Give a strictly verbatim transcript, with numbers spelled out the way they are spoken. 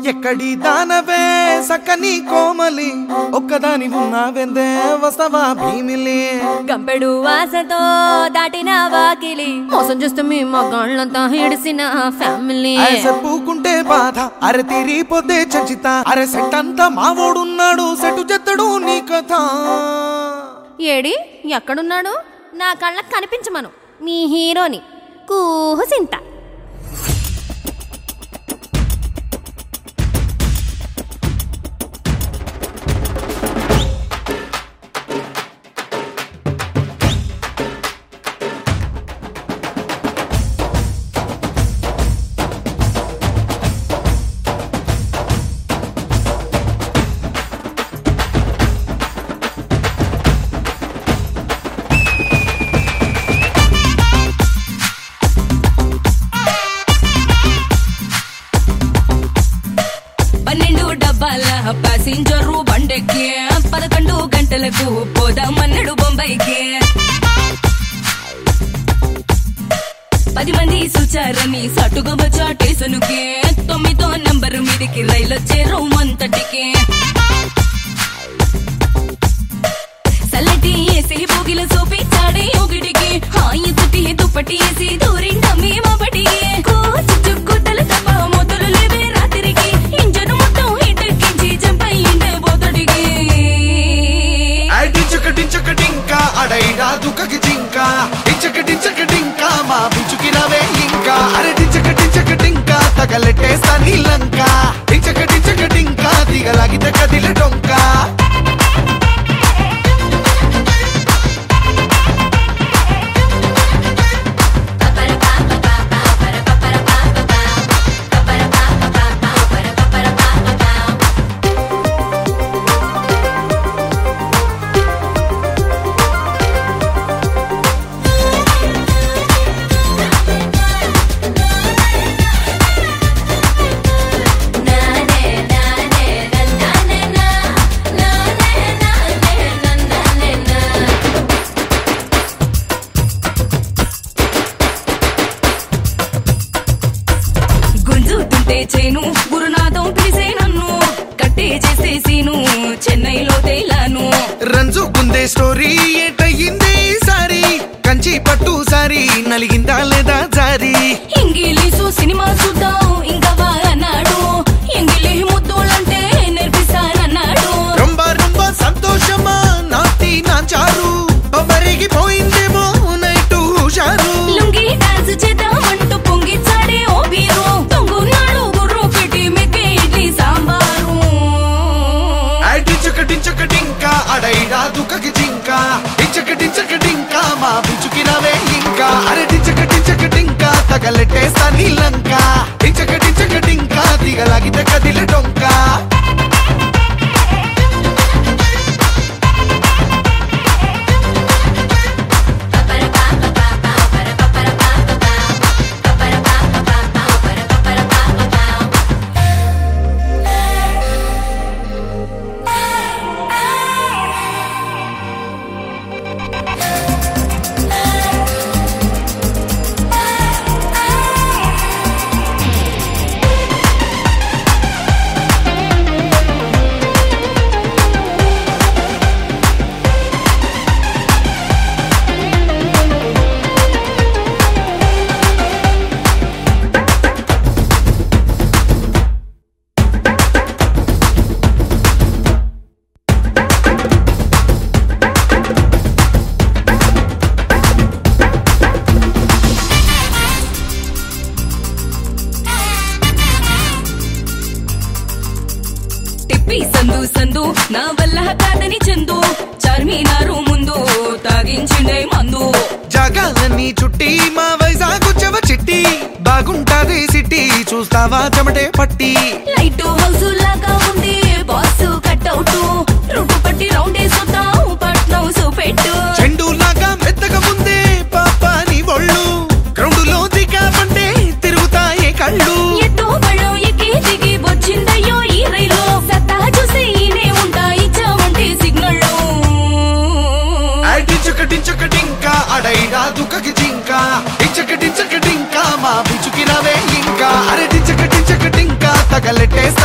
ఎక్కడి దానవే సక్కని కోమలి ఒక్కదాని ఉన్నావెందే వస్తవా భీమిలి గంపెడు ఆశతో దాటిన వాకిలి మోసం చూస్తే మీ మగాళ్ళంతా hiడిసిన ఫ్యామిలీ పూకుంటే బాధ అరే తీరిపోతే చంచిత అరే సెట్ అంతా మావోడున్నాడు సెటు చెత్తడు నీ కథ ఏడి ఎక్కడున్నాడు నా కళ్ళకు కనిపించమను మీ హీరోని కూహుసింత ప్యాసింజరు బండెక్కి పదకొండు గంటలకు పోదామన్నాడు బొంబాయికి పది మంది సుచారని సటుగా వచ్చా స్టేషన్కి తొమ్మిదో నంబర్ మీదికి రైలు వచ్చే రౌమంతటికి సల్లటి వేసి పోగిల సోపి చాడే ఒకటికి హాయి తుటి దుప్పటి వేసి దూరిండ మేమబడి చుక్కుతలు తప్ప మొదలు లేవే రాత్రికి ఇంజను మొత్తం ఇటెక్కించి జంపయ్యిండే బోతడికి డించకటించకటింకా అడైడా దుఃఖకి జింకా డించకటించకటింకా మా పిచుకినవే ఇంకా అరే డించకటించకటింకా తగలెట్టేస్తా నీలంక డించకటించకటింకా దిగలాగితే కదిలే డొంకా చేను గురునాథం పిలిసే నన్ను కట్టే చేసేసీను చెన్నైలో తేలాను రంజు గుందే స్టోరీ ఏటయింది సారీ కంచి పట్టు సారీ నలిగిందా లేదా జారీ ఇంగిలీసు సినిమా చూద్దాం ఇంకా అన్నాడు ఇంగిలీ ముద్దులంటే నేర్పిస్తానన్నాడు రొంబ రొంబ సంతోషమా నాటి నాచారు బొమ్మరిగిపోయిందేమో నైటు హుషారు లుంగి డాన్స్ చేద్దామంటూ పొంగిచ్చాడే ఓ బీరు తొంగున్నాడు గుర్రు పెట్టి మెక్కే ఇడ్లీ సాంబారు డించకటించకటింకా అడైడా దుఃఖకి జింకా డించకటించకటింకా మా పిచుకినవే ఇంకా అరే డించకటించకటింకా తగలెట్టేస్తా నీలంక డించకటించకటింకా దిగలాగితే కదిలే డొంకా సందు సందు నా వల్ల కాదని చందు చార్మినారు ముందు తాగించిండే మందు జగాలన్నీ చుట్టి మా వైజాగ్ చెవ చిట్టి బాగుంటాది సిటీ చూస్తావా చెమటే పట్టి లైట్ హౌస్ లాగా ఉంది బాస్ కట్అవుట్ రూటు పట్టి రౌండ్ వేసుతాం పట్నం సూపెట్టు చెండు లాగా మెత్తగా ముందే పాపాని ఒళ్ళు గ్రౌండులో దిగామంటే తిరుగుతాయే కళ్ళు ఎత్తు బళ్ళం ఎక్కి దిగి వచ్చిందయ్యో ఈ రైలు సత్తా చూసి ఈనే ఉంటాయి చావంటి సిగ్నల్ డించకటించకటింకా అడైడా దుఃఖకి జింకా డించకటించకటింకా మా పిచుకినవే ఇంకా అరే డించకటించకటింకా తగలెట్టేస్తా